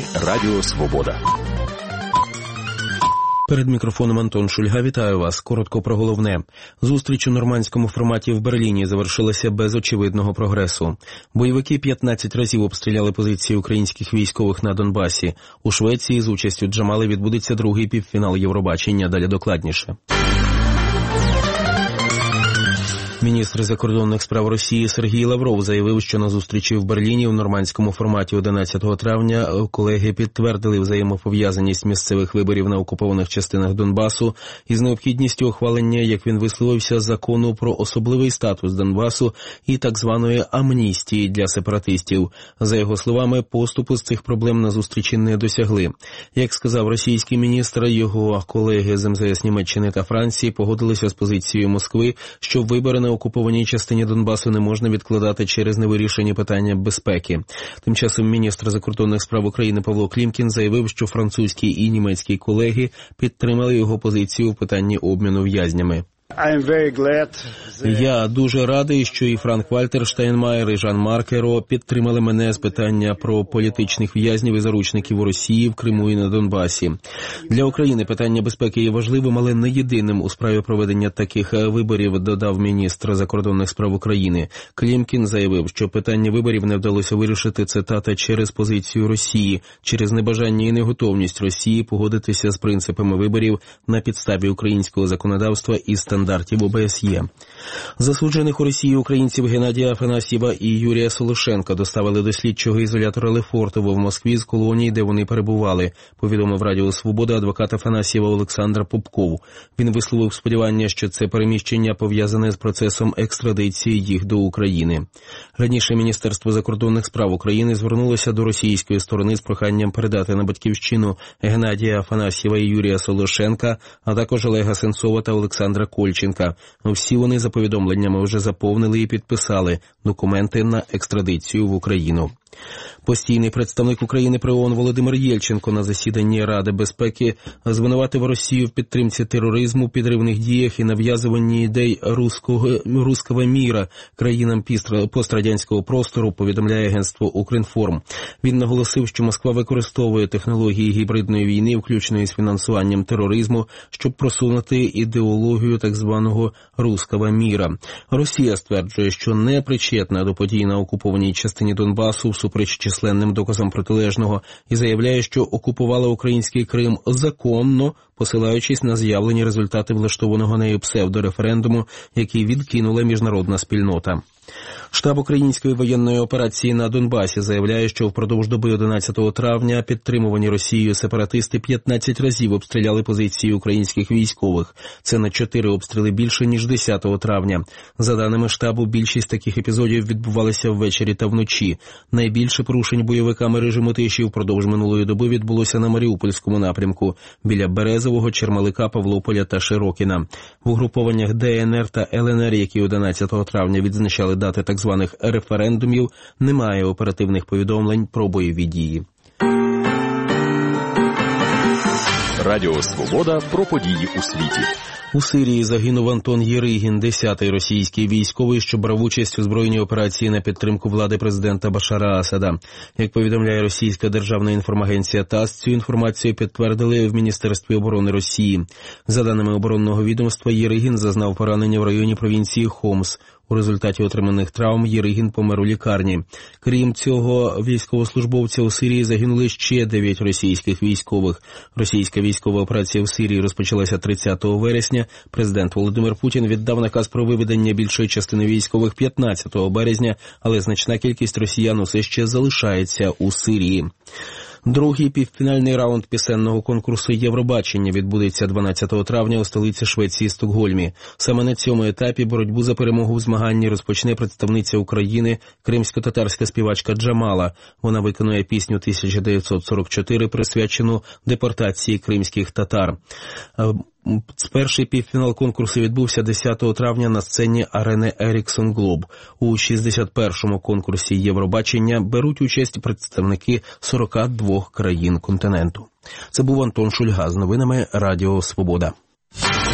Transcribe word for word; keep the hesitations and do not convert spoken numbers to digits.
Новини Радіо Свобода. Перед мікрофоном Антон Шульга. Вітаю вас. Коротко про головне. Зустріч у нормандському форматі в Берліні завершилася без очевидного прогресу. Бойовики п'ятнадцять разів обстріляли позиції українських військових на Донбасі. У Швеції з участю Джамали відбудеться другий півфінал Євробачення. Далі докладніше. Міністр закордонних справ Росії Сергій Лавров заявив, що на зустрічі в Берліні в нормандському форматі одинадцятого травня колеги підтвердили взаємопов'язаність місцевих виборів на окупованих частинах Донбасу із необхідністю ухвалення, як він висловився, закону про особливий статус Донбасу і так званої амністії для сепаратистів. За його словами, поступу з цих проблем на зустрічі не досягли. Як сказав російський міністр, його колеги з ем зе ес Німеччини та Франції погодилися з позицією Москви, що вибори на окупованій частині Донбасу не можна відкладати через невирішені питання безпеки. Тим часом міністр закордонних справ України Павло Клімкін заявив, що французькі і німецькі колеги підтримали його позицію в питанні обміну в'язнями. Я дуже радий, що і Франк-Вальтер Штайнмаєр, і Жан-Марк Еро підтримали мене з питання про політичних в'язнів і заручників у Росії, в Криму і на Донбасі. Для України питання безпеки є важливим, але не єдиним у справі проведення таких виборів, додав міністр закордонних справ України. Клімкін заявив, що питання виборів не вдалося вирішити, цитата, через позицію Росії, через небажання і неготовність Росії погодитися з принципами виборів на підставі українського законодавства і стандартів стандартів о бе ес є. Засуджених у Росії українців Геннадія Афанасьєва і Юрія Солошенка доставили до слідчого ізолятора Лефортово в Москві з колонії, де вони перебували, повідомив Радіо Свобода адвокат Афанасьєва Олександр Попков. Він висловив сподівання, що це переміщення пов'язане з процесом екстрадиції їх до України. Раніше Міністерство закордонних справ України звернулося до російської сторони з проханням передати на батьківщину Геннадія Афанасьєва і Юрія Солошенка, а також Олега Сенцова та Олександра Кольченка. Всі вони за повідомленнями вже заповнили і підписали документи на екстрадицію в Україну. Постійний представник України при ООН Володимир Єльченко на засіданні Ради безпеки звинуватив Росію в підтримці тероризму, підривних діях і нав'язуванні ідей руського, руського міра країнам пострадянського простору, повідомляє агентство «Укрінформ». Він наголосив, що Москва використовує технології гібридної війни, включно із фінансуванням тероризму, щоб просунути ідеологію так званого руського міра. Росія стверджує, що не причетна до подій на окупованій частині Донбасу всупереч численним доказам протилежного, і заявляє, що окупувала український Крим законно, посилаючись на з'явлені результати влаштованого нею псевдореферендуму, який відкинула міжнародна спільнота. Штаб української воєнної операції на Донбасі заявляє, що впродовж доби одинадцятого травня підтримувані Росією сепаратисти п'ятнадцять разів обстріляли позиції українських військових. Це на чотири обстріли більше, ніж десятого травня. За даними штабу, більшість таких епізодів відбувалися ввечері та вночі. Найбільше порушень бойовиками режиму тиші впродовж минулої доби відбулося на Маріупольському напрямку, біля Березового, Чермалика, Павлополя та Широкіна. В угрупованнях де ен ер та ел ен ер, які одинадцятого травня відзначали дати так званих референдумів, немає оперативних повідомлень про бойові дії. Радіо Свобода про події у світі. У Сирії загинув Антон Єригін, десятий російський військовий, що брав участь у збройній операції на підтримку влади президента Башара Асада. Як повідомляє російська державна інформагенція ТАСС, цю інформацію підтвердили в Міністерстві оборони Росії. За даними оборонного відомства, Єригін зазнав поранення в районі провінції Хомс. У результаті отриманих травм Єригін помер у лікарні. Крім цього військовослужбовця, у Сирії загинули ще дев'ять російських військових. Російська військова операція в Сирії розпочалася тридцятого вересня. Президент Володимир Путін віддав наказ про виведення більшої частини військових п'ятнадцятого березня, але значна кількість росіян усе ще залишається у Сирії. Другий півфінальний раунд пісенного конкурсу «Євробачення» відбудеться дванадцятого травня у столиці Швеції Стокгольмі. Саме на цьому етапі боротьбу за перемогу в змаганні розпочне представниця України, кримсько-татарська співачка Джамала. Вона виконує пісню тисяча дев'ятсот сорок чотири, присвячену депортації кримських татар. Перший півфінал конкурсу відбувся десятого травня на сцені арени Еріксон Глоб. У шістдесят першому конкурсі Євробачення беруть участь представники сорока двох країн континенту. Це був Антон Шульга з новинами Радіо Свобода.